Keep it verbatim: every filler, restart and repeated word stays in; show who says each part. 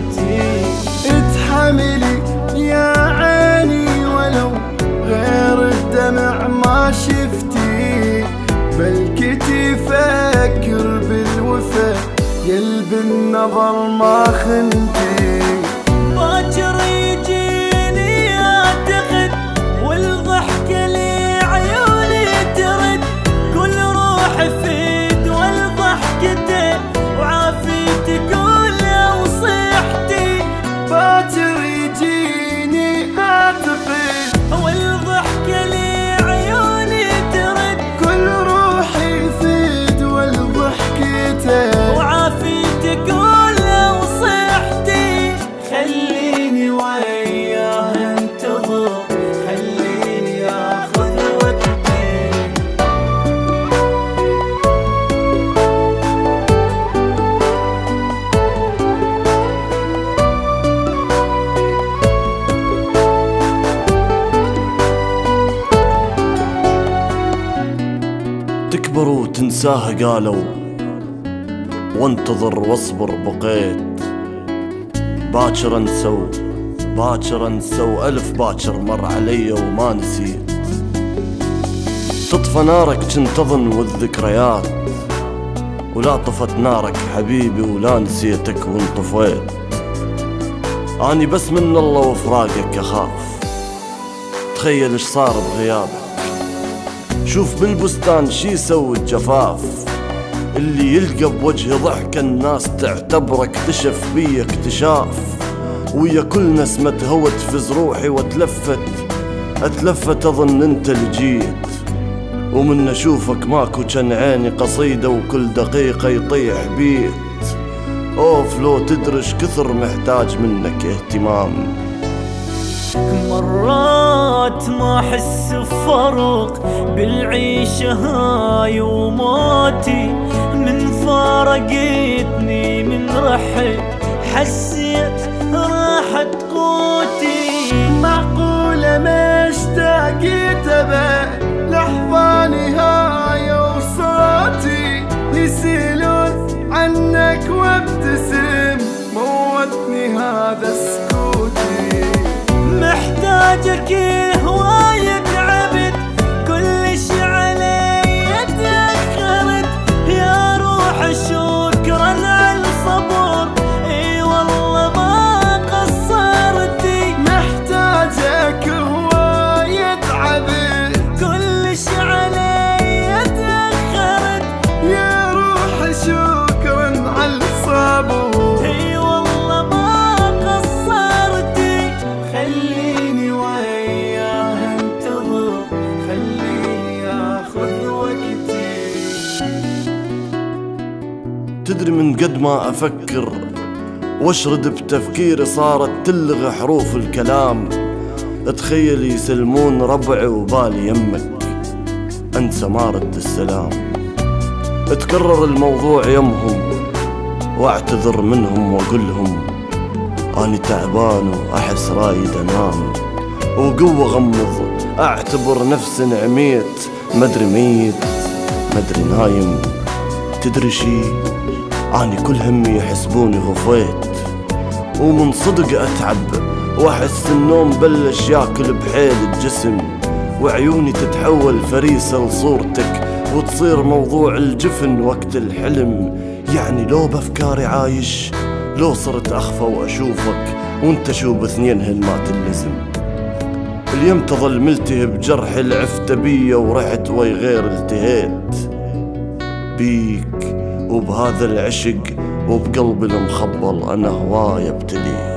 Speaker 1: وقتي.
Speaker 2: اتحملي يا عيني ولو غير الدمع ما شفتي، بلكي فكر بالوفا قلب النظر ما خنتي.
Speaker 1: باكر يجيني اعتقد والضحكة لي عيوني ترد، كل روح فيد والضحكته وعافيتي كل وصيحتي.
Speaker 2: باكر يجيني اعتقد
Speaker 1: والضحكة لي عيوني ترد،
Speaker 2: كل روح يفيد والضحكته
Speaker 1: وعافيتي كل وصيحتي. خليني وياه انتظر، خليني اخذ وقتي.
Speaker 3: تكبر وتنساه قالوا، وانتظر واصبر بقيت. باكر انسى باكر انسى والف باكر مر علي وما نسيت. تطفى نارك كنت اظن والذكريات، ولا طفت نارك حبيبي ولا نسيتك وانطفيت. اني بس من الله وفراقك اخاف، تخيل ايش صار بغيابك. شوف بالبستان شي يسوي الجفاف، اللي يلقى بوجه ضحك الناس تعتبره اكتشف بي اكتشاف. ويا كل نسمة هوى تفز روحي واتلفت اتلفت اظن انت اللي جيت. ومن اشوفك ماكو كان عيني قصيدة وكل دقيقة يطيح بيت. اوف لو تدرش كثر محتاج منك اهتمام.
Speaker 1: مرات ما احس بفرق بالعيشة هاي وموتي، من فارقتني من رحل حسيت راحت قوتي.
Speaker 2: معقولة ما اشتاقيت ابد لحظة نهاية وصوتي يسألون عنك وابتسم، موتني هذا سكوتي.
Speaker 1: محتاجك هواية تعبت، كل شي علي تأخرت. يا روح شكرا على الصبر، اي والله ما قصرتي.
Speaker 2: محتاجك هواية تعبت،
Speaker 1: كل شي علي تأخرت.
Speaker 2: يا روح شكرا على الصبر،
Speaker 1: اي والله ما قصرتي. خليني وياه انتظر، خليني اخذ وقتي.
Speaker 3: تدري من قد ما افكر واشرد بتفكيري صارت تلغي حروف الكلام. اتخيل يسلمون ربعي وبالي يمك انسى ما رد السلام. اتكرر الموضوع يمهم واعتذر منهم واقولهم اني تعبان واحس رايد انام. وقوة غمض اعتبر نفسي نعميت، مدري ميت مدري نايم. تدري شي اني كل همي يحسبوني غفيت، ومن صدق اتعب واحس النوم بلش ياكل بحيل الجسم. وعيوني تتحول فريسة لصورتك وتصير موضوع الجفن وقت الحلم. يعني لو بافكاري عايش، لو صرت اخفى واشوفك وانت شو باثنينهن ما تلزم. اليوم تظل ملتهب جرح العفت بيا ورحت وي غير التهيت بيك وبهذا العشق وبقلبي المخبل انا هواي ابتليك.